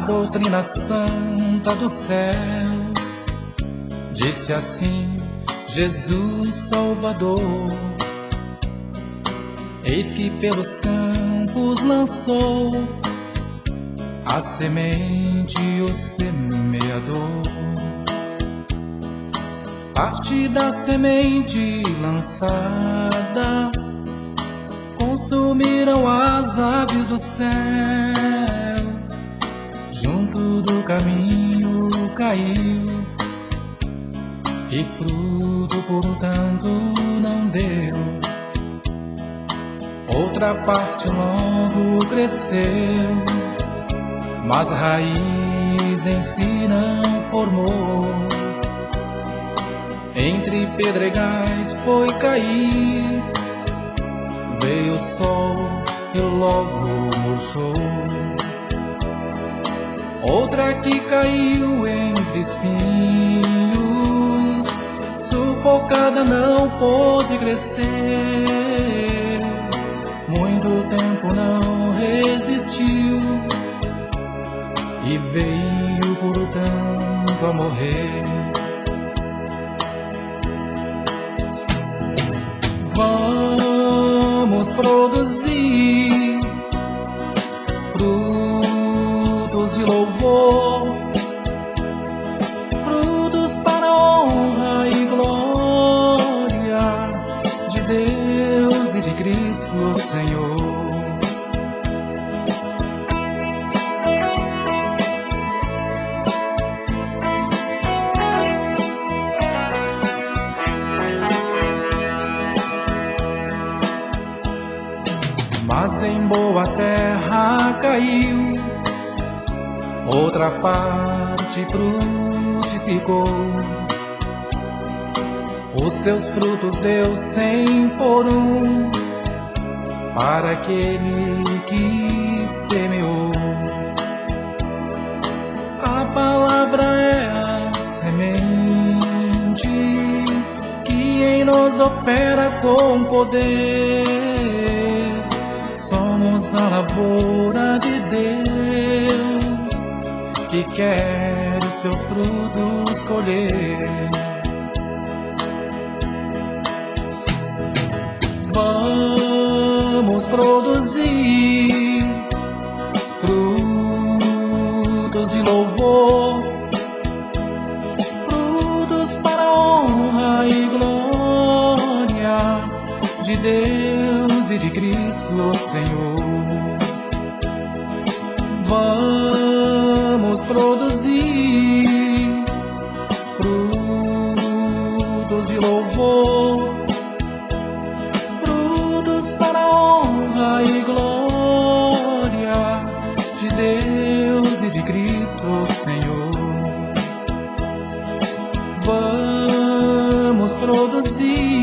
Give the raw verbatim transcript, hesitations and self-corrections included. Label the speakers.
Speaker 1: doutrina santa dos céus. Disse assim Jesus Salvador: eis que pelos campos lançou a semente o semeador. Parte da semente lançada consumiram as aves do céu. Junto do caminho caiu e fruto por um tanto não deu. Outra parte logo cresceu, mas raiz em si não formou. Entre pedregais foi cair, veio o sol e logo murchou. Outra que caiu entre espinhos, sufocada não pôde crescer. Muito tempo não resistiu e veio por tanto a morrer. Vamos produzir frutos de louvor, frutos para a honra e glória de Deus e de Cristo Senhor. Mas em boa terra caiu, outra parte frutificou. Os seus frutos deu cem por um para aquele que semeou. A palavra é a semente que em nós opera com poder. Somos a lavoura de Deus que quer os seus frutos colher. Vamos produzir frutos de louvor, frutos para a honra e glória de Deus e de Cristo Senhor. Vamos produzir frutos de louvor, frutos para a honra e glória de Deus e de Cristo Senhor. Vamos produzir